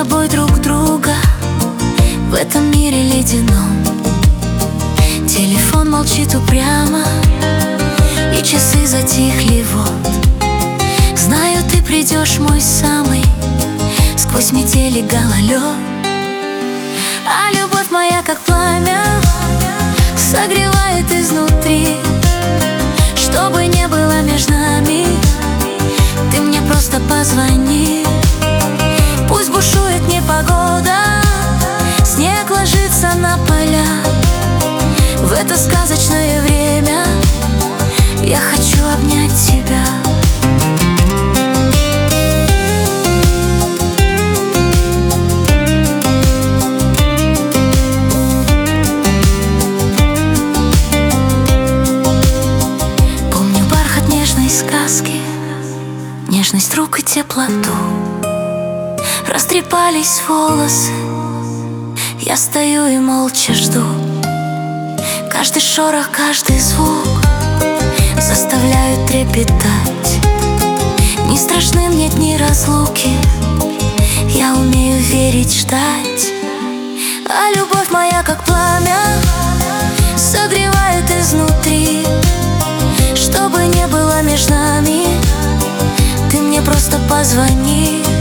тобой друг друга в этом мире ледяном. Телефон молчит упрямо, и часы затихли, вот. Знаю, ты придешь, мой самый, сквозь метели гололед. А любовь моя, как пламя, согревает изнутри. Что бы ни было между нами, ты мне просто позвони. Пусть бушует непогода, снег ложится на поля. В это сказочное время я хочу обнять тебя. Помню бархат нежной сказки, нежность рук и теплоту. Растрепались волосы, я стою и молча жду. Каждый шорох, каждый звук заставляют трепетать. Не страшны мне дни разлуки, я умею верить, ждать. А любовь моя, как пламя, согревает изнутри. Что бы ни было между нами, ты мне просто позвони.